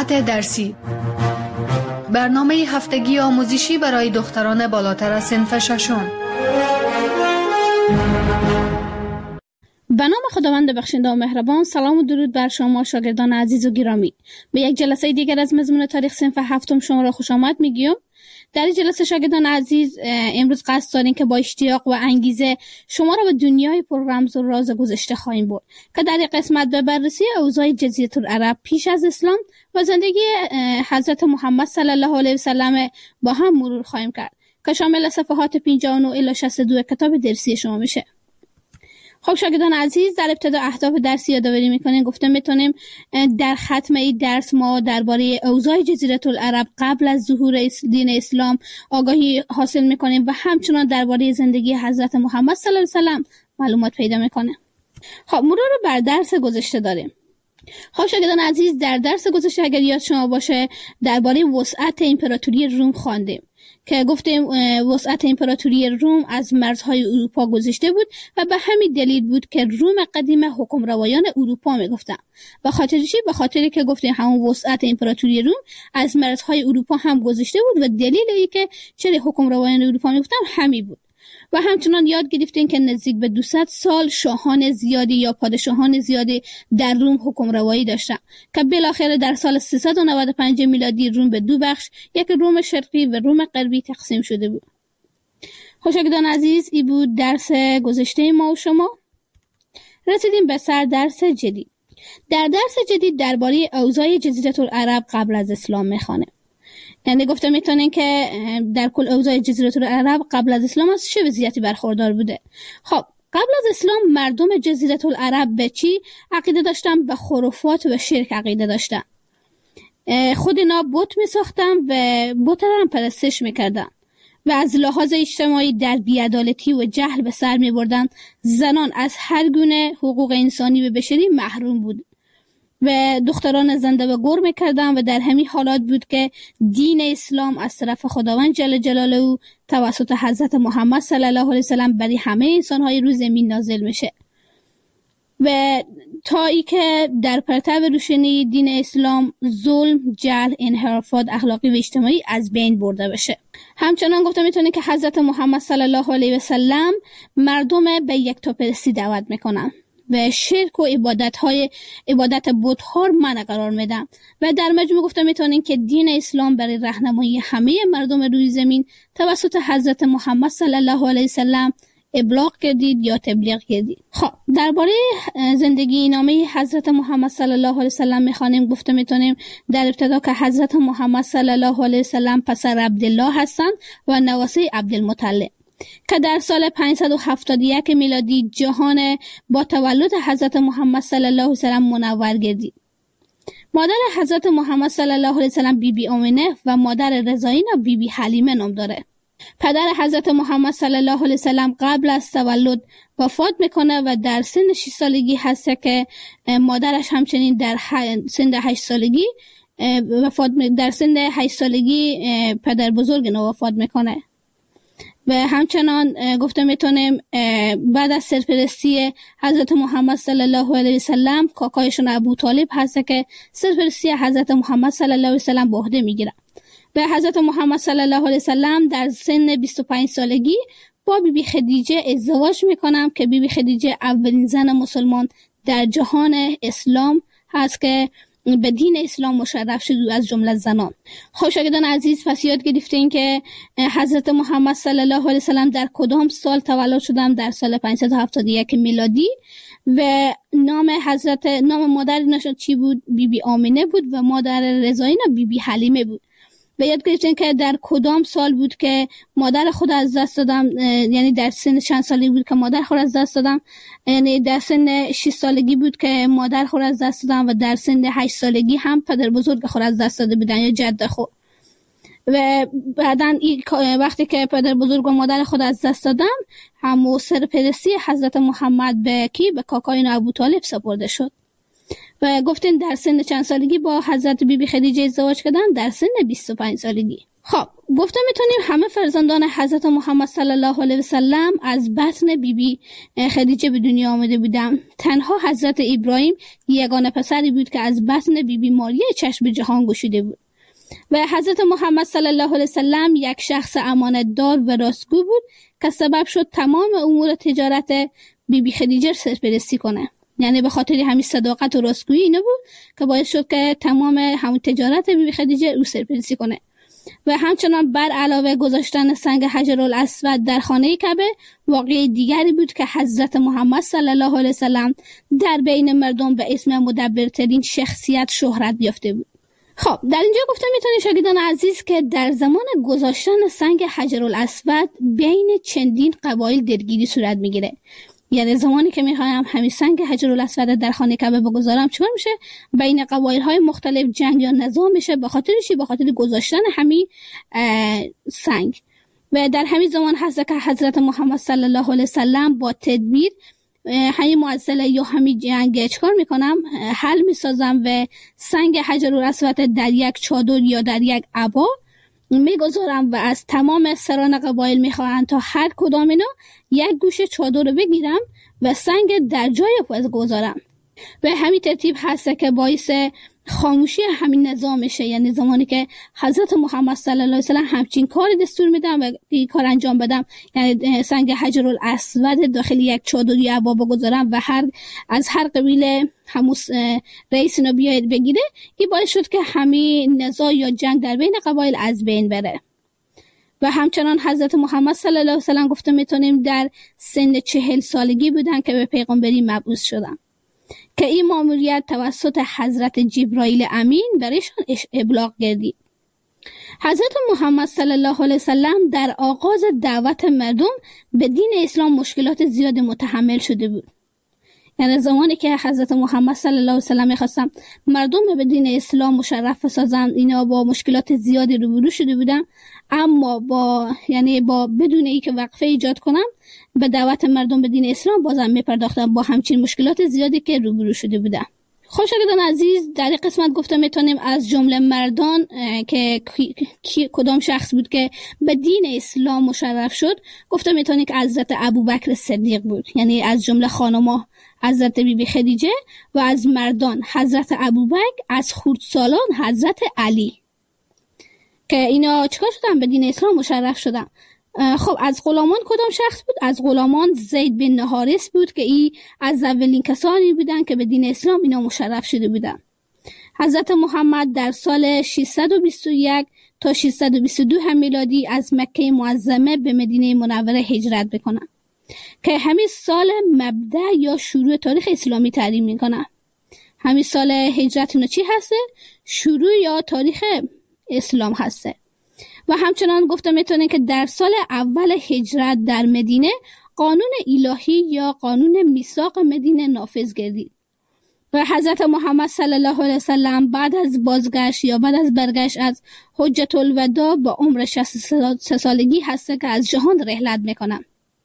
وسعت درسی، برنامه هفتگی آموزشی برای دختران بالاتر از صنف ششم. به نام خداوند بخشنده و مهربان. سلام و درود بر شما شاگردان عزیز و گرامی. به یک جلسه دیگر از مضمون تاریخ صنف هفتم شما را خوش آمد میگیم. در این جلسه شاگردان عزیز امروز قصد داریم که با اشتیاق و انگیزه شما را به دنیای پر رمز و راز گذشته خواهیم برد که در این قسمت به بررسی اوضاع جزیره العرب پیش از اسلام و زندگی حضرت محمد صلی الله علیه و سلم با هم مرور خواهیم کرد که شامل صفحات 59 الی 62 کتاب درسی شما میشه. خب شاگردان عزیز، در ابتدا اهداف درسی یادآوری میکنیم. گفتم میتونیم در ختم این درس ما درباره اوضاع جزیره العرب قبل از ظهور دین اسلام آگاهی حاصل میکنیم و همچنان درباره زندگی حضرت محمد صلی الله علیه و سلم معلومات پیدا میکنیم. خب مرور بر درس گذشته داریم. خب شاگردان عزیز، در درس گذشته اگر یاد شما باشه درباره وسعت امپراتوری روم خواندیم که گفتیم وسعت امپراتوری روم از مرزهای اروپا گذشته بود و به همین دلیل بود که روم قدیم حکمروایان اروپا میگفتن. به خاطر چی؟ به خاطری که گفتیم همون وسعت امپراتوری روم از مرزهای اروپا هم گذشته بود و دلیل ای که چرا حکمروایان اروپا میگفتن همین بود. و همچنان یاد گرفتیم که نزدیک به 200 سال شاهان زیادی یا پادشاهان زیادی در روم حکمروایی داشتند که بالاخره در سال 395 میلادی روم به دو بخش، یک روم شرقی و روم غربی تقسیم شده بود. شاگردان عزیز، این بود درس گذشته ما و شما. رسیدیم به سر درس جدید. در درس جدید درباره اوضاع جزیره العرب قبل از اسلام میخوانیم. یعنی گفته میتونین که در کل اوضاع جزیره العرب قبل از اسلام از چه وضعیتی برخوردار بوده. خب قبل از اسلام مردم جزیره العرب به چی عقیده داشتن؟ به خرافات و شرک عقیده داشتن. خود اینا بت میساختن و بت را هم پرستش میکردن و از لحاظ اجتماعی در بی‌عدالتی و جهل به سر میبردن. زنان از هر گونه حقوق انسانی و بشری محروم بود و دختران زنده و گور میکردن و در همین حالات بود که دین اسلام از طرف خداوند جل جلاله توسط حضرت محمد صلی الله علیه وسلم برای همه انسان‌های روی زمین نازل میشه و تا ای که در پرتو روشنی دین اسلام ظلم، جهل، انحرافات اخلاقی و اجتماعی از بین برده بشه. همچنان گفته میتونه که حضرت محمد صلی الله علیه وسلم مردم به یکتاپرستی دعوت میکنن و شرک و عبادت بت‌ها منع قرار میدن و در مجموع گفته میتونین که دین اسلام برای راهنمایی همه مردم روی زمین توسط حضرت محمد صلی الله علیه وسلم ابلاغ کردید یا تبلیغ کردید. خب درباره زندگی نامه حضرت محمد صلی الله علیه وسلم میخوانیم. گفته میتونیم در ابتدا که حضرت محمد صلی الله علیه وسلم پسر عبدالله هستند و نواسه عبدالمطلب که در سال 571 میلادی جهان با تولد حضرت محمد صلی الله علیه وسلم منور گردید. مادر حضرت محمد صلی الله علیه وسلم بیبی آمینه و مادر رضایینا بیبی حلیمه نام داره. پدر حضرت محمد صلی الله علیه وسلم قبل از تولد وفات میکنه و در سن 6 سالگی هست که مادرش همچنین در سن 8 سالگی در سن 8 سالگی پدر بزرگ نو وفات میکنه. و همچنان گفته میتونیم بعد از سرپرستی حضرت محمد صلی الله علیه وسلم کاکایشون ابو طالب هست که سرپرستی حضرت محمد صلی الله علیه وسلم به عهده میگیره و حضرت محمد صلی الله علیه وسلم در سن 25 سالگی با بیبی خدیجه ازدواج میکنم که بیبی خدیجه اولین زن مسلمان در جهان اسلام هست که به دین اسلام مشرف شد از جمله زنان. خب شاگردان عزیز، پس یاد گرفتین که حضرت محمد صلی الله علیه وسلم در کدام سال تولد شدن؟ در سال 571 میلادی و نام مادر نشد چی بود؟ بیبی آمینه بود و مادر رضایینا بیبی حلیمه بود. و یاد گرفتین که در کدام سال بود که مادر خود از دست دادم، یعنی در سن چند سالگی بود که مادر خود از دست دادم؟ یعنی در سن 6 سالگی بود که مادر خود از دست دادم و در سن 8 سالگی هم پدر بزرگ خود از دست داده بودن یا جد خود. و بعداً وقتی که پدر بزرگ و مادر خود از دست دادن، همو سرپرستی حضرت محمد به کاکای ابو طالب سپرده شد. و گفتین در سن چند سالگی با حضرت بیبی خدیجه ازدواج کردن؟ در سن 25 سالگی. خب گفتم میتونیم همه فرزندان حضرت محمد صلی الله علیه و سلم از بطن بیبی خدیجه به دنیا آمده بودند. تنها حضرت ابراهیم یگانه پسری بود که از بطن بیبی ماریه چشم به جهان گشوده بود و حضرت محمد صلی الله علیه و سلم یک شخص امانتدار و راستگو بود که سبب شد تمام امور تجارت بیبی خدیجه سرپرستی کنه. یعنی به خاطر همین صداقت و راستگویی اینه بود که باعث شد که تمام همون تجارت بیبی خدیجه او سرپرستی کنه. و همچنان بر علاوه گذاشتن سنگ حجرالاسود در خانه کعبه واقعه دیگری بود که حضرت محمد صلی الله علیه وسلم در بین مردم به اسم مدبرترین شخصیت شهرت یافته بود. خب در اینجا گفتم میتونید شاگردان عزیز که در زمان گذاشتن سنگ حجرالاسود بین چندین قبایل درگیری صورت میگیره. یعنی زمانی که میخوایم همین سنگ حجرالاسود در خانه کعبه بگذارم چیکار میشه؟ بین قبایل‌های مختلف جنگ یا نزاع میشه به خاطر چی؟ به خاطر گذاشتن همین سنگ. و در همین زمان هست که حضرت محمد صلی الله علیه وسلم با تدبیر همین معضله یا همین جنگ چیکار میکنم؟ حل میسازم و سنگ حجرالاسود در یک چادر یا در یک عبا میگذارم و از تمام سران قبایل میخواهند تا هر کدام اینا یک گوشه چادر رو بگیرم و سنگ در جای خود گذارم. و همین ترتیب هست که باعث خاموشی همین نظام میشه. یعنی زمانی که حضرت محمد صلی الله علیه و سلم همچین کار دستور میدم و این کار انجام بدم، یعنی سنگ حجرالاسود داخل یک چادر یا عبا بگذارم و از هر قبیله همون رئیس اینا بیاید بگیره، این باعث شد که همین نزاع یا جنگ در بین قبایل از بین بره. و همچنان حضرت محمد صلی الله علیه و سلم گفته میتونیم در سن 40 سالگی بودن که به پیغمبری مبعوث شدن که این ماموریت توسط حضرت جبرائیل امین برایشان ابلاغ گردید. حضرت محمد صلی الله علیه و سلم در آغاز دعوت مردم به دین اسلام مشکلات زیاد متحمل شده بود. یعنی زمانی که حضرت محمد صلی الله علیه و سلم می‌خواستن مردم به دین اسلام مشرف بسازن، اینا با مشکلات زیادی روبرو شده بودن، اما با بدون اینکه وقفه ایجاد کنن به دعوت مردم به دین اسلام بازم میپرداختن با همچین مشکلات زیادی که روبرو شده بودن. خوشگردان عزیز، در این قسمت گفتم میتونیم از جمله مردان که کدام شخص بود که به دین اسلام مشرف شد، گفتم میتونیم که حضرت ابوبکر صدیق بود. یعنی از جمله خانم‌ها حضرت بیبی خدیجه و از مردان حضرت ابوبکر، از خردسالان حضرت علی که اینا چیکار شدن؟ به دین اسلام مشرف شدن. خب از غلامان کدام شخص بود؟ از غلامان زید بن حارث بود که ای از اولین کسانی بودن که به دین اسلام اینا مشرف شده بودن. حضرت محمد در سال 621 تا 622 هم میلادی از مکه معظمه به مدینه منوره هجرت بکنن که همین سال مبدأ یا شروع تاریخ اسلامی تعیین میکنن. همین سال هجرت اینا چی هسته؟ شروع یا تاریخ اسلام هسته. و همچنان گفتم میتونه که در سال اول هجرت در مدینه قانون الهی یا قانون میثاق مدینه نافذ گردید و حضرت محمد صلی الله علیه وسلم بعد از بازگشت یا بعد از برگشت از حجة الوداع با عمر 63 سالگی هسته که از جهان رحلت میکنن.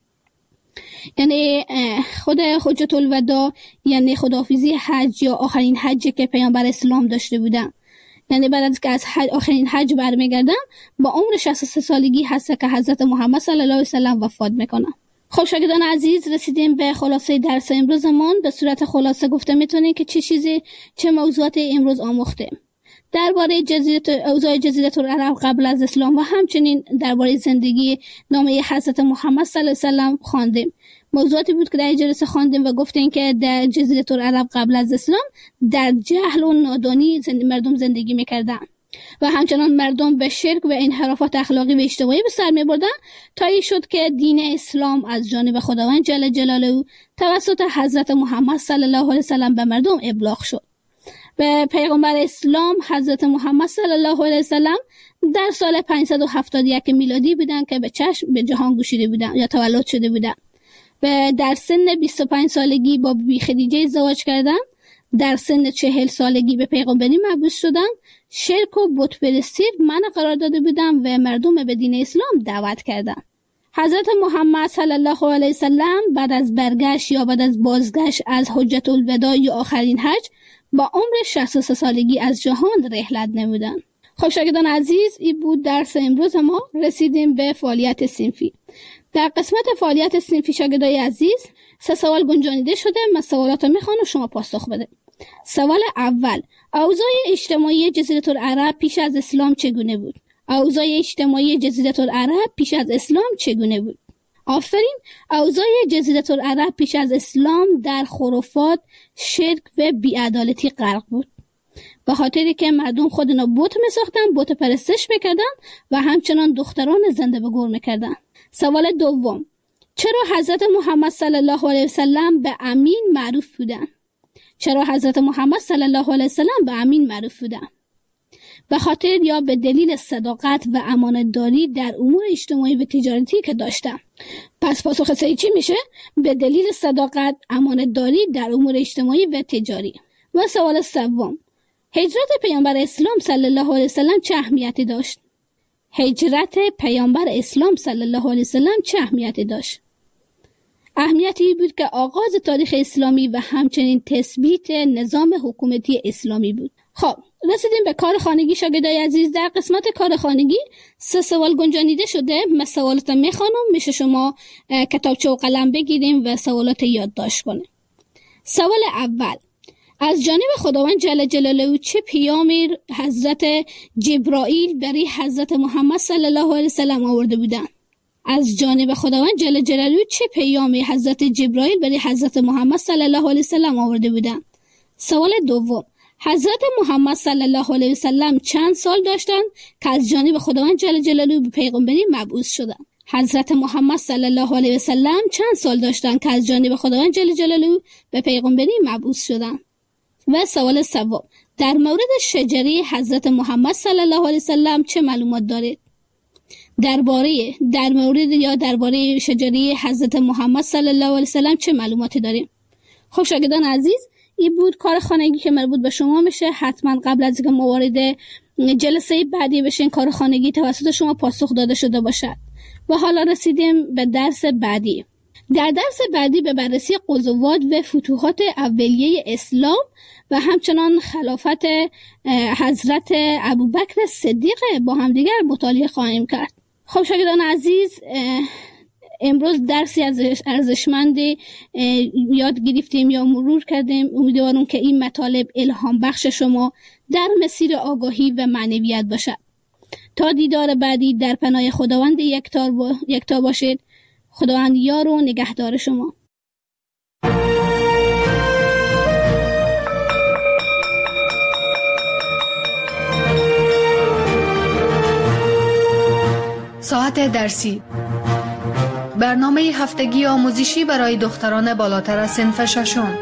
یعنی خود حجة الوداع یعنی خداحافظی حج یا آخرین حجی که پیامبر اسلام داشته بودن. یعنی بعد از که از آخرین حج برمیگردن با عمر 63 سالگی هست که حضرت محمد صلی الله علیه وسلم وفات میکنن. خب شاگردان عزیز، رسیدیم به خلاصه درس امروزمون. به صورت خلاصه گفته میتونیم که چه موضوعات امروز آموختیم درباره اوضاع جزیره العرب قبل از اسلام و همچنین درباره زندگی نامه حضرت محمد صلی الله علیه وسلم خواندیم. موضوعاتی بود که در جلسه خواندیم و گفتیم که در جزیره العرب قبل از اسلام در جهل و نادانی مردم زندگی میکردن و همچنان مردم به شرک و انحرافات اخلاقی و اجتماعی به سر میبردن تا این شد که دین اسلام از جانب خداوند جل جلاله توسط حضرت محمد صلی الله علیه وسلم به مردم ابلاغ شد. و پیغمبر اسلام حضرت محمد صلی الله علیه وسلم در سال 571 میلادی بودن که به جهان گشوده بودن یا تولد شده بودن و در سن 25 سالگی با بیبی خدیجه ازدواج کردن. در سن 40 سالگی به پیغمبری مبعوث شدن. شرک و بت پرستی منع قرار داده بودن و مردم به دین اسلام دعوت کردن. حضرت محمد صلی الله علیه وسلم بعد از برگشت یا بعد از بازگشت از حجت الوداع یا آخرین حج با عمر 63 سالگی از جهان رحلت نمودند. خب شاگردان عزیز، این بود درس امروز ما. رسیدیم به فعالیت صنفی. در قسمت فعالیت صنفی شاگردای عزیز 3 سوال گنجانیده شده. من سوالات رو میخوام و شما پاسخ بده. سوال اول: اوضاع اجتماعی جزیره العرب پیش از اسلام چگونه بود؟ اوضاع اجتماعی جزیره العرب پیش از اسلام چگونه بود؟ آفرین. اوضاع جزیره العرب پیش از اسلام در خرافات، شرک و بی‌عدالتی غرق بود. به خاطری که مردم خودنا بت می‌ساختن، بت پرستش می‌کردن و همچنان دختران زنده به گور می‌کردن. سوال دوم: چرا حضرت محمد صلی الله علیه وسلم به امین معروف بودند؟ چرا حضرت محمد صلی الله علیه وسلم به امین معروف بودند؟ به خاطر یا به دلیل صداقت و امانتداری در امور اجتماعی و تجارتی که داشتند. پس پاسخ صحیح چی میشه؟ به دلیل صداقت، امانتداری در امور اجتماعی و تجاری. و سوال سوم: هجرت پیامبر اسلام صلی الله علیه وسلم چه اهمیتی داشت؟ هجرت پیامبر اسلام صلی الله علیه وسلم چه اهمیتی داشت؟ اهمیتی بود که آغاز تاریخ اسلامی و همچنین تثبیت نظام حکومتی اسلامی بود. خب رسیدیم به کار خانگی شاگردای عزیز. در قسمت کار خانگی 3 سوال گنجانیده شده. من سوالات میخوانم، میشه شما کتابچه و قلم بگیریم و سوالات یادداشت کنیم. سوال اول: از جانب خداوند جل جلاله چه پیامی حضرت جبرائیل برای حضرت محمد صلی الله علیه وسلم آورده بودند؟ از جانب خداوند جل جلاله چه پیامی حضرت جبرائیل برای حضرت محمد صلی الله علیه وسلم آورده بودند؟ سوال دوم: حضرت محمد صلی الله علیه وسلم چند سال داشتند که از جانب خداوند جل جلاله به پیغمبری مبعوث شدند؟ حضرت محمد صلی الله علیه وسلم چند سال داشتند که از جانب خداوند جل جلاله به پیغمبری مبعوث شدند؟ و سوال سوم: در مورد شجره حضرت محمد صلی الله علیه وسلم چه معلومات دارید؟ درباره شجره حضرت محمد صلی الله علیه وسلم چه معلوماتی داریم؟ خب شاگردان عزیز، این بود کار خانگی که مربوط به شما میشه. حتما قبل از اینکه ما وارد جلسه بعدی بشین کار خانگی توسط شما پاسخ داده شده باشد. و حالا رسیدیم به درس بعدی. در درس بعدی به بررسی غزوات و فتوحات اولیه اسلام و همچنان خلافت حضرت ابوبکر صدیق با همدیگر مطالعه خواهیم کرد. خب شاگردان عزیز، امروز درسی ارزشمندی یاد گرفتیم یا مرور کردیم. امیدوارم که این مطالب الهام بخش شما در مسیر آگاهی و معنویت باشد. تا دیدار بعدی در پناه خداوند یکتا باشید. خداوند یار و نگهدار شما. ساعت درسی: برنامه هفتگی آموزشی برای دختران بالاتر از صنف ششم.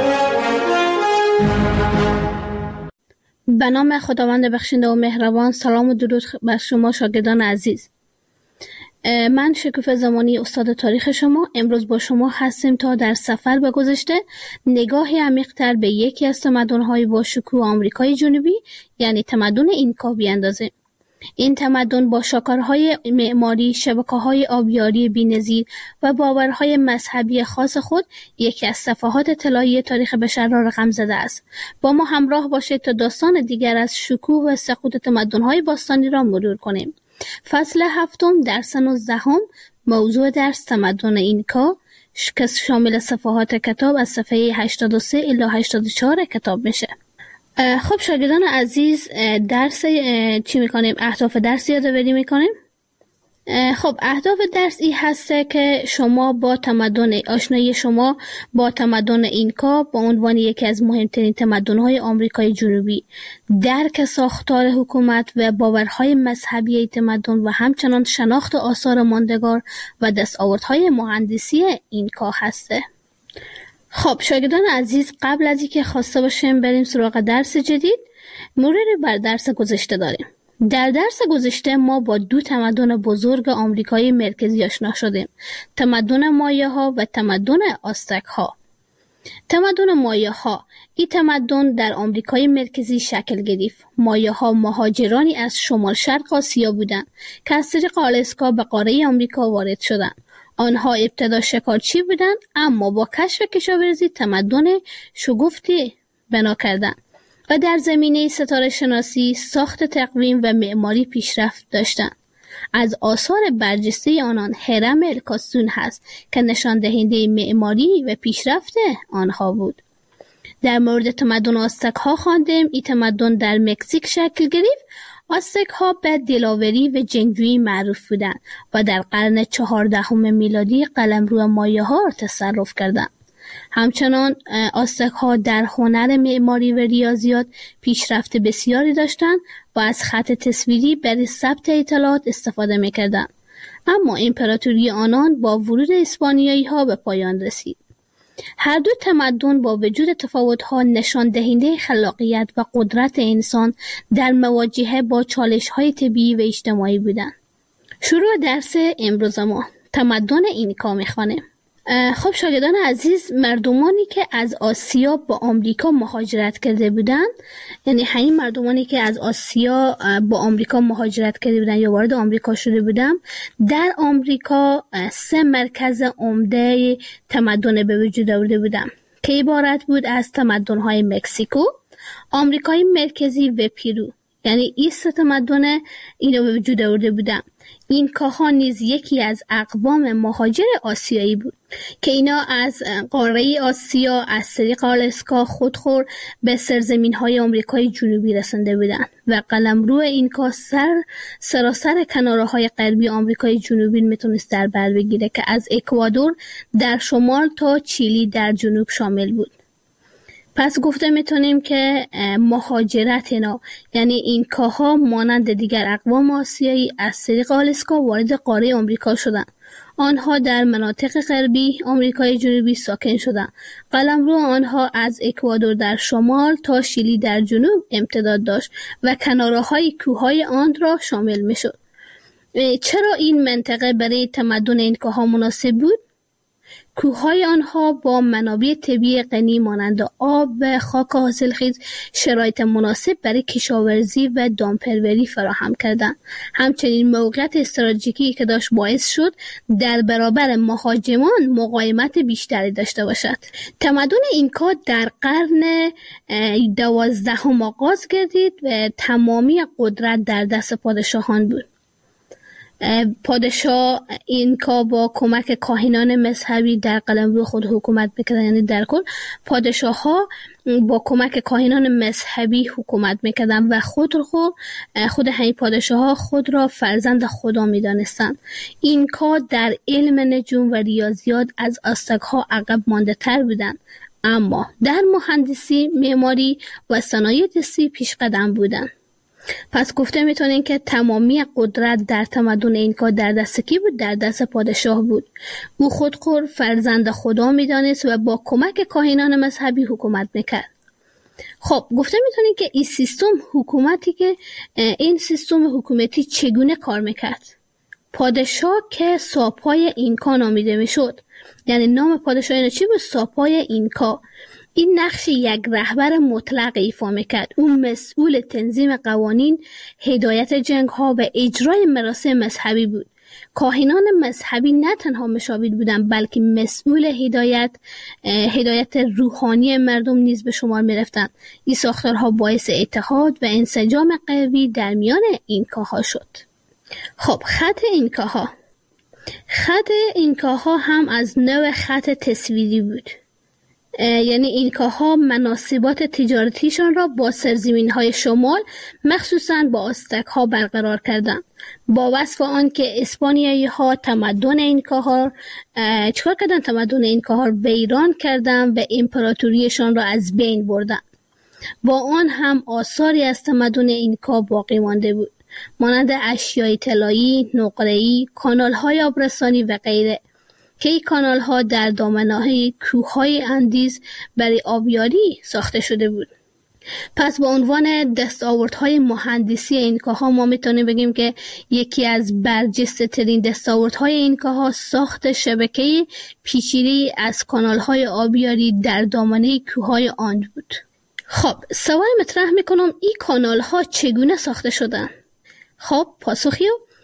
به نام خداوند بخشنده و مهربان. سلام و درود بر شما شاگردان عزیز. من شکوفه زمانی استاد تاریخ شما امروز با شما هستیم تا در سفر به گذشته نگاهی عمیق‌تر به یکی از تمدن‌های با شکوه آمریکای جنوبی یعنی تمدن اینکا بیاندازیم. این تمدن با شاهکارهای معماری، شبکه‌های آبیاری بی‌نظیر و باورهای مذهبی خاص خود یکی از صفحات طلایی تاریخ بشر را رقم زده است. با ما همراه باشید تا داستان دیگر از شکوه و سقوط تمدن‌های باستانی را مرور کنیم. فصل 7 درس 19 موضوع درس تمدن اینکا که شامل صفحات کتاب از صفحه 83 الی 84 کتاب میشه. خب شاگردان عزیز، درس چی میکنیم؟ اهداف درس یادآوری میکنیم. خب اهداف درس این هسته که شما با آشنایی شما با تمدن اینکا با عنوان یکی از مهمترین تمدن‌های آمریکای جنوبی، درک ساختار حکومت و باورهای مذهبی این تمدن و همچنان شناخت آثار ماندگار و دستاوردهای مهندسی اینکا هسته. خب شاگردان عزیز، قبل از اینکه خواسته باشیم بریم سراغ درس جدید، مروری بر درس گذشته داریم. در درس گذشته ما با 2 تمدن بزرگ آمریکای مرکزی آشنا شدیم: تمدن مایاها و تمدن آزتک ها. تمدن مایه ها. این تمدن در آمریکای مرکزی شکل گرفت. مایه ها مهاجرانی از شمال شرق آسیا بودند که از طریق آلاسکا به قاره آمریکا وارد شدند. آنها ابتدا شکارچی بودند، اما با کشف کشاورزی تمدن شگفتی بنا کردند و در زمینه ستاره شناسی، ساخت تقویم و معماری پیشرفت داشتند. از آثار برجسته آنان هرم الکاسون هست که نشان دهنده معماری و پیشرفت آنها بود. در مورد تمدن آزتک ها خواندیم. این تمدن در مکزیک شکل گرفت. آزتک ها به دلاوری و جنگجویی معروف بودند و در قرن 14 میلادی قلمرو مایه ها را تصرف کردند. همچنان آزتک ها در هنر معماری و ریاضیات پیشرفت بسیاری داشتند و از خط تصویری برای ثبت اطلاعات استفاده می‌کردند. اما امپراتوری آنان با ورود اسپانیایی ها به پایان رسید. هر دو تمدن با وجود تفاوت‌ها نشان دهنده خلاقیت و قدرت انسان در مواجهه با چالش‌های طبیعی و اجتماعی بودند. شروع درس امروز ما تمدن اینکا می‌خوانیم. خب شاگردان عزیز، مردمانی که از آسیا با آمریکا مهاجرت کرده بودند، یعنی همین مردمانی که از آسیا با آمریکا مهاجرت کرده بودند یا وارد آمریکا شده بودند، در آمریکا 3 مرکز عمده تمدن به وجود آورده بودند که عبارت بود از تمدن‌های مکزیکو، آمریکای مرکزی و پیرو. یعنی این 3 تمدن اینو به وجود آورده بودند. اینکاها نیز یکی از اقوام مهاجر آسیایی بود که اینا از قاره آسیا از طریق آلاسکا خودخور به سرزمین‌های آمریکای جنوبی رسنده بودند و قلمرو اینکا سراسر کناره‌های غربی آمریکای جنوبی میتونست در بر بگیره که از اکوادور در شمال تا چیلی در جنوب شامل بود. پس گفته میتونیم که مهاجرت اینا، یعنی اینکاها مانند دیگر اقوام آسیایی از طریق آلاسکا وارد قاره آمریکا شدند. آنها در مناطق غربی آمریکای جنوبی ساکن شدند. قلمرو آنها از اکوادور در شمال تا شیلی در جنوب امتداد داشت و کناره‌های کوههای آن را شامل میشد. چرا این منطقه برای تمدن اینکاها مناسب بود؟ کوههای آنها با منابع طبیعی غنی مانند آب و خاک حاصلخیز شرایط مناسب برای کشاورزی و دامپروری فراهم کردند. همچنین موقعیت استراتژیکی که داشت باعث شد در برابر مهاجمان مقاومت بیشتری داشته باشد. تمدن اینکا در قرن 12 آغاز گردید و تمامی قدرت در دست پادشاهان بود. پادشاه اینکا با کمک کاهنان مذهبی در قلمرو خود حکومت میکردن. یعنی در کل پادشاه ها با کمک کاهنان مذهبی حکومت میکردن و خود همین پادشاه ها خود را فرزند خدا میدانستند. اینکا در علم نجوم و ریاضیات از آزتک ها عقب مانده تر بودند، اما در مهندسی، معماری و صنایع دستی پیش قدم بودند. پس گفته میتونین که تمامی قدرت در تمدن اینکا در دست کی بود؟ در دست پادشاه بود. او خودخور فرزند خدا میدانست و با کمک کاهنان مذهبی حکومت میکرد. خب گفته میتونین که این سیستم حکومتی چگونه کار میکرد؟ پادشاه که ساپای اینکا نامیده میشد، یعنی نام پادشاه اینا چی بود؟ ساپای اینکا. این نقش یک رهبر مطلق ایفا میکرد. اون مسئول تنظیم قوانین، هدایت جنگ ها و اجرای مراسم مذهبی بود. کاهنان مذهبی نه تنها مشاور بودند، بلکه مسئول هدایت روحانی مردم نیز به شمار میرفتند. این ساختارها باعث اتحاد و انسجام قوی در میان اینکاها شد. خب خط اینکاها هم از نوع خط تصویری بود. یعنی اینکاها مناسبات تجارتیشان را با سرزمین‌های شمال مخصوصاً با آزتک ها برقرار کردند. با وصف آن که اسپانیایی ها تمدن اینکاها چکار کردن؟ تمدن اینکاها ویران کردن و امپراتوریشان را از بین بردن. با آن هم آثاری از تمدن اینکا باقی مانده بود، مانند اشیای طلایی، نقره‌ای، کانال‌های آبرسانی و غیره که این کانال ها در دامنه‌های کوههای اندیز برای آبیاری ساخته شده بود. پس با عنوان دستاوردهای مهندسی اینکاها ما میتونیم بگیم که یکی از برجسته ترین دستاوردهای اینکاها ساخت شبکه پیچیده‌ای از کانالهای آبیاری در دامنه کوههای آند بود. خب سوال مطرح میکنم این کانالها چگونه ساخته شدن؟ خب پاسخی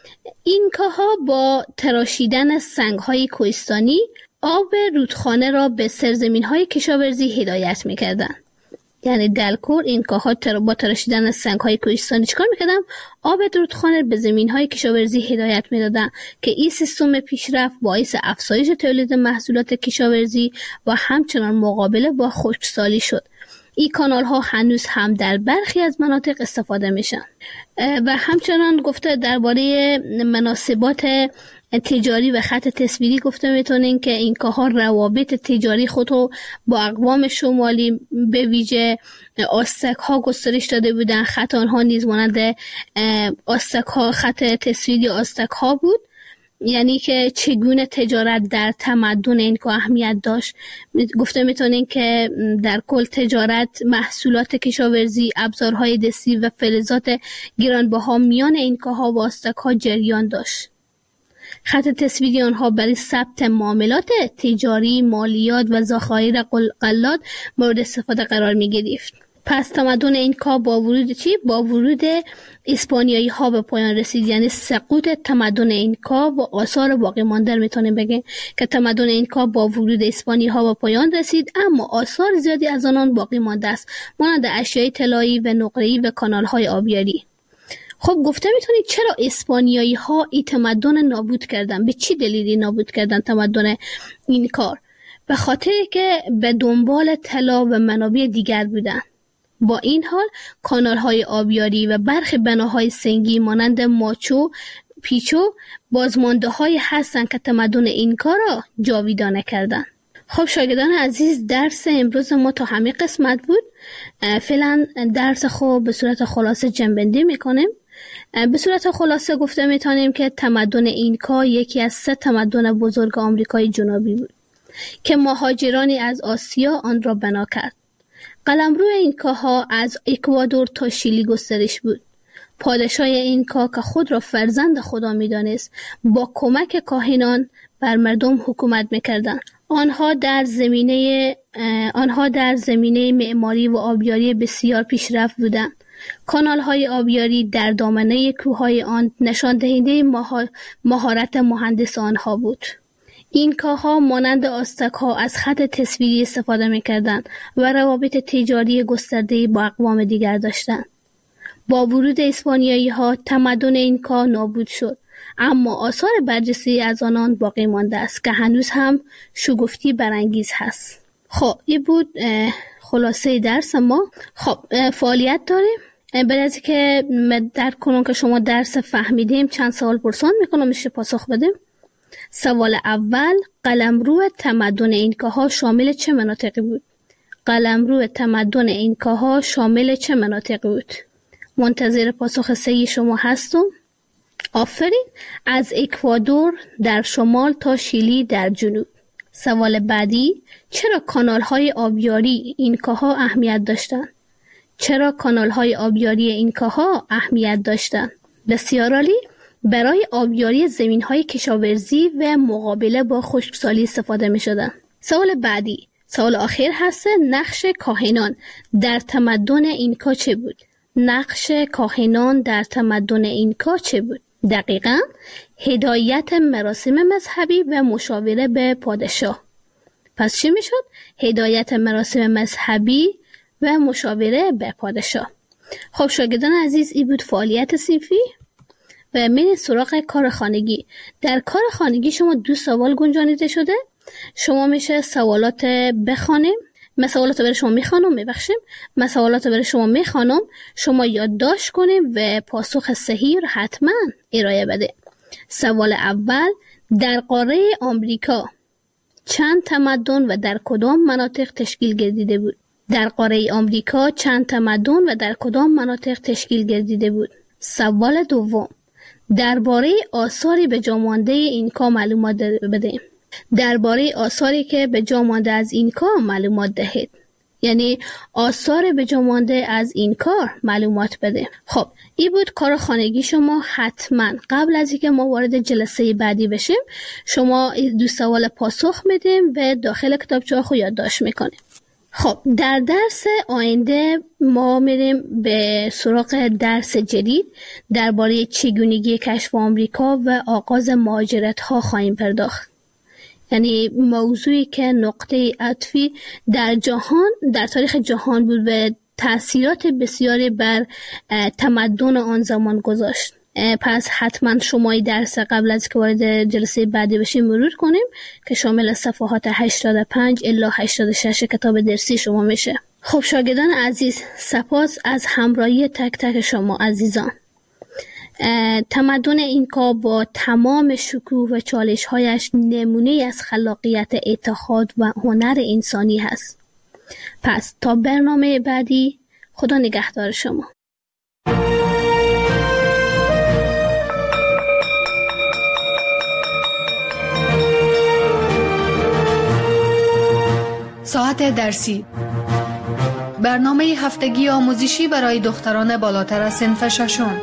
اینکاها با تراشیدن سنگهای کوهستانی آب رودخانه را به سرزمینهای کشاورزی هدایت میکردن. یعنی دلکور اینکاها با تراشیدن سنگهای کوهستانی چیکار میکردن؟ آب رودخانه به زمینهای کشاورزی هدایت میدادن که این سیستم پیشرفت باعث افزایش تولید محصولات کشاورزی و همچنان مقابله با خشکسالی شد. این کانال ها هنوز هم در برخی از مناطق استفاده میشن. و همچنان گفته درباره مناسبات تجاری و خط تصویری گفته میتونین که اینکاها روابط تجاری خود رو با اقوام شمالی به ویژه آستک ها گسترش داده بودن. خط آنها نیز مانند آستک ها، خط تصویری آستک ها بود. یعنی که چگونه تجارت در تمدن اینکا اهمیت داشت. گفته میتونین که در کل تجارت، محصولات کشاورزی، ابزارهای دستی و فلزات گرانبها میان اینکاها و آستک‌ها جریان داشت. خط تصویری آنها برای ثبت معاملات تجاری، مالیات و ذخایر غلات مورد استفاده قرار می گرفت. پس تمدن اینکا با ورود اسپانیایی ها به پایان رسید. یعنی سقوط تمدن اینکا با آثار باقی مانده میتونیم بگیم که تمدن اینکا با ورود اسپانیایی ها به پایان رسید، اما آثار زیادی از آنان باقی مانده است، مانند اشیای طلایی و نقره‌ای و کانال های آبیاری. خب گفته میتونید چرا اسپانیایی ها این تمدن نابود کردن؟ به چی دلیلی نابود کردن تمدن اینکا؟ به خاطر که به دنبال طلا و منابع دیگر بودن. با این حال کانال‌های آبیاری و برخی بناهای سنگی مانند ماچو پیچو بازمانده‌هایی هستند که تمدن اینکا را جاویدانه کردند. خب شاگردان عزیز، درس امروز ما تا همین قسمت بود. فعلا درس خود به صورت خلاصه جنبندی میکنیم. به صورت خلاصه گفته میتونیم که تمدن اینکا یکی از 3 تمدن بزرگ آمریکای جنوبی بود که مهاجرانی از آسیا آن را بنا کرد. قلمرو اینکاها از اکوادور تا شیلی گسترش بود. پادشاه اینکا که خود را فرزند خدا می‌دانست، با کمک کاهنان بر مردم حکومت می‌کردند. آنها در زمینه معماری و آبیاری بسیار پیشرفت بودند. کانال‌های آبیاری در دامنه کوههای آن نشان دهنده مهارت مهندس آنها بود. اینکاها مانند آستک‌ها از خط تصویری استفاده می‌کردند و روابط تجاری گسترده‌ای با اقوام دیگر داشتند. با ورود اسپانیایی‌ها تمدن اینکا نابود شد، اما آثار برجسته از آنان باقی مانده است که هنوز هم شگفتی برانگیز هست. خب این بود خلاصه درس ما. خب فعالیت داریم. بعد از که درک کنم که شما درس فهمیدیم، چند سوال پرسان میکنم میشه پاسخ بدیم. سوال اول، قلمرو تمدن اینکاها شامل چه مناطقی بود؟ قلمرو تمدن اینکاها شامل چه مناطقی بود؟ منتظر پاسخ صحیح شما هستم. آفرین. از اکوادور در شمال تا شیلی در جنوب. سوال بعدی، چرا کانال‌های آبیاری اینکاها اهمیت داشتند؟ چرا کانال‌های آبیاری اینکاها اهمیت داشتند؟ بسیار عالی. برای آبیاری زمین‌های کشاورزی و مقابله با خشکسالی استفاده می‌شدند. سوال بعدی، سوال آخر هست، نقش کاهنان در تمدن اینکا چه بود؟ نقش کاهنان در تمدن اینکا چه بود؟ دقیقاً هدایت مراسم مذهبی و مشاوره به پادشاه. پس چی میشد؟ هدایت مراسم مذهبی و مشاوره به پادشاه. خب شاگردان عزیز، این بود فعالیت صنفی و من سراغ کار خانگی. در کار خانگی شما 2 سوال گنجانیده شده. شما میشه سوالات بخوانیم. من سوالات برای شما میخوانم، من سوالات برای شما میخوانم، شما یادداشت کنیم و پاسخ صحیح رو حتما ارائه بده. سوال اول، در قاره آمریکا چند تمدن و در کدام مناطق تشکیل گردیده بود؟ در قاره آمریکا چند تمدن و در کدام مناطق تشکیل گردیده بود؟ سوال دوم، درباره آثاری به جا مانده اینکا معلومات بده. درباره آثاری که به جا مانده از اینکا معلومات دهید. یعنی آثار به جا مانده از این کار معلومات بده. خب این بود کار خانگی شما. حتما قبل از اینکه ما وارد جلسه بعدی بشیم شما 2 سوال پاسخ میدیم و داخل کتابچه خود یادداشت میکنیم. خب در درس آینده ما میریم به سراغ درس جدید درباره چگونگی کشف آمریکا و آغاز مهاجرت ها خواهیم پرداخت. یعنی موضوعی که نقطه عطفی در تاریخ جهان بود و تأثیرات بسیاری بر تمدن آن زمان گذاشت. پس حتما شما درس قبل از که وارد جلسه بعدی بشیم مرور کنیم که شامل صفحات 85 الی 86 کتاب درسی شما میشه. خب شاگردان عزیز، سپاس از همراهی تک تک شما عزیزان. تمدن اینکا با تمام شکوه و چالش‌هایش نمونه از خلاقیت، اتحاد و هنر انسانی هست. پس تا برنامه بعدی، خدا نگهدار شما. ساعت درسی، برنامه هفتگی آموزشی برای دختران بالاتر از صنف ششم.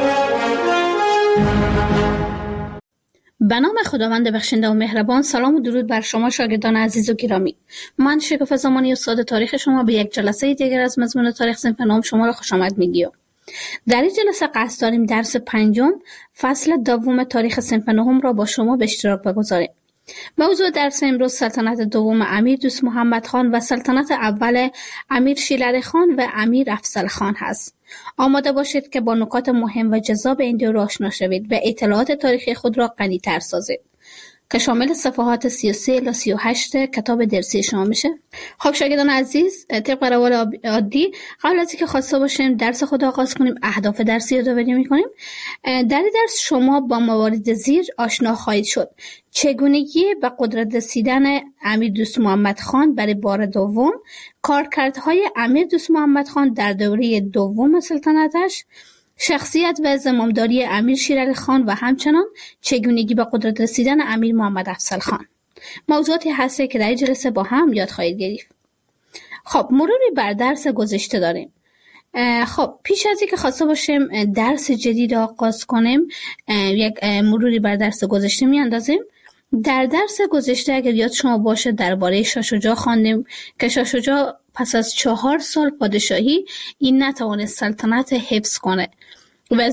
به نام خداوند بخشنده و مهربان. سلام و درود بر شما شاگردان عزیز و گرامی. من شکوفه زمانی استاد تاریخ شما به یک جلسه دیگر از مضمون تاریخ صنف نهم شما را خوش آمد میگیم. در این جلسه قصد داریم درس 5 فصل 2 تاریخ صنف نهم را با شما به اشتراک بگذاریم. موضوع درس امروز سلطنت دوم امیر دوست محمد خان و سلطنت اول امیر شیرعلی خان و امیر افضل خان هست. آماده باشید که با نکات مهم و جذاب این دو آشنا شوید و اطلاعات تاریخی خود را غنی‌تر سازید که شامل صفحات 33 الی 38 کتاب درسی شما میشه. خب شاگردان عزیز، طبق روال عادی قبل از اینکه خواسته باشیم درس خود آغاز کنیم اهداف درسی رو یادآوری می‌کنیم. در این درس شما با موارد زیر آشنا خواهید شد: چگونگی به قدرت رسیدن امیر دوست محمد خان برای بار دوم، کارکردهای امیر دوست محمد خان در دوره دوم سلطنتش، شخصیت و زمامداری امیر شیرعلی خان و همچنان چگونگی به قدرت رسیدن امیر محمد افضل خان. موضوعاتی هستی که در این جلسه با هم یاد خواهید گرفت. خب مروری بر درس گذشته داریم. خب پیش از اینکه خواسته باشیم درس جدید آغاز کنیم یک مروری بر درس گذشته میاندازیم. در درس گذشته اگر یاد شما باشه درباره شاه شجاع خواندیم که شاه شجاع پس از 4 سال پادشاهی این نتوانست سلطنت حفظ کنه و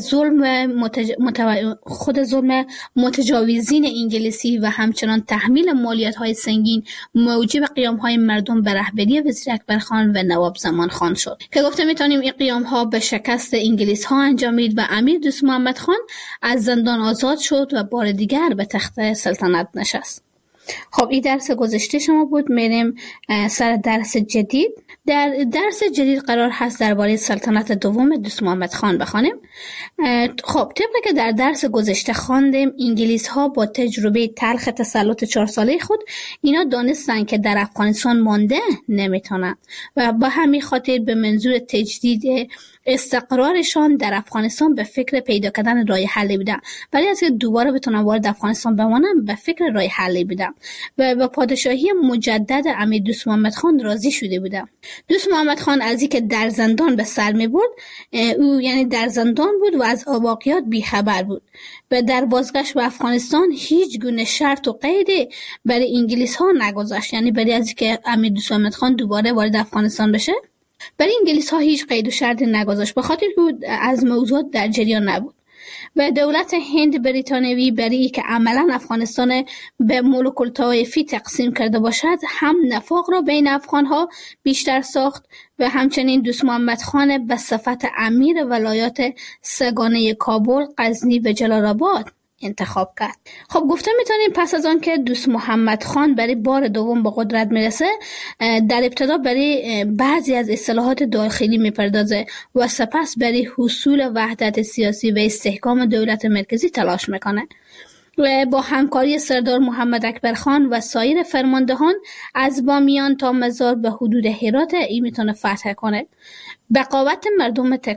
خود ظلم متجاوزین انگلیسی و همچنان تحمیل مالیات‌های سنگین موجب قیام‌های مردم به رهبری وزیر اکبر خان و نواب زمان خان شد که گفته میتونیم این قیام‌ها به شکست انگلیس‌ها انجامید و امیر دوست محمد خان از زندان آزاد شد و بار دیگر به تخت سلطنت نشست. خب این درس گذشته شما بود. میریم سر درس جدید. در درس جدید قرار هست درباره سلطنت دوم دوست محمد خان بخوانیم. خب طبق که در درس گذشته خواندیم، انگلیس ها با تجربه تلخ تسلط 4 ساله خود اینا دانستن که در افغانستان مانده نمیتونن و با همین خاطر به منظور تجدید استقرارشان در افغانستان به فکر پیدا کردن راه حلی بودن. برای از که دوباره بتونن وارد افغانستان بمانن به فکر راه حلی بودن و با پادشاهی مجدد امیر دوست محمد خان راضی شده بودن. دوست محمد خان از اینکه در زندان به سر می‌برد، او یعنی در زندان بود و از واقعیات بیخبر بود و در بازگشت به افغانستان هیچ گونه شرط و قیدی برای انگلیس ها نگذاشت. یعنی برای از اینکه امیر دوست محمد خان دوباره وارد افغانستان بشه برای انگلیس ها هیچ قید و شرطی نگذاشت، به خاطر که از موضوعات در جریان نبود. و دولت هند بریتانیایی برای که عملا افغانستان به ملوک الطوایفی تقسیم کرده باشد هم نفاق را بین افغان ها بیشتر ساخت و همچنین دوست محمد خان به صفت امیر ولایات سگانه کابل، غزنی و جلال آباد انتخاب کرد. خب گفته میتونیم پس از آن که دوست محمد خان برای بار دوم به قدرت میرسه، در ابتدا برای بعضی از اصلاحات داخلی میپردازه و سپس برای حصول وحدت سیاسی و استحکام دولت مرکزی تلاش میکنه و با همکاری سردار محمد اکبر خان و سایر فرماندهان از بامیان تا مزار به حدود هرات ای میتونه فتح کنه. بقاوت مردم تکاب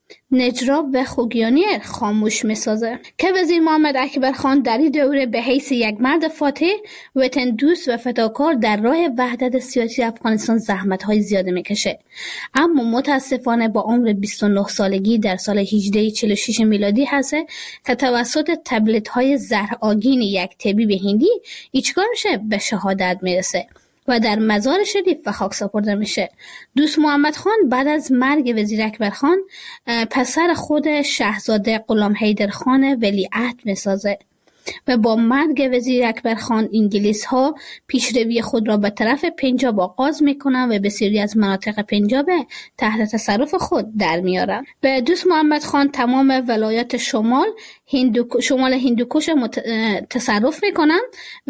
نجراب و خوگیانیر خاموش میسازه که وزیر محمد اکبر خان در این دوره به حیث یک مرد فاتح، وطن دوست و فداکار در راه وحدت سیاسی افغانستان زحمت‌های زیاده میکشه، اما متاسفانه با عمر 29 سالگی در سال 1846 میلادی هست که توسط تبلیغات‌های زهرآگین یک طبیب هندی ایچکار میشه به شهادت میرسه و در مزار شریف به خاک سپرده میشه. دوست محمد خان بعد از مرگ وزیر اکبر خان پسر خود شاهزاده غلام حیدر خان ولیعهد میسازه و با مرگ وزیر اکبر خان انگلیس ها پیشروی خود را به طرف پنجاب آغاز میکنند و بسیاری از مناطق پنجاب تحت تصرف خود در میارن. به دوست محمد خان تمام ولایات شمال هندوکش تصرف میکنند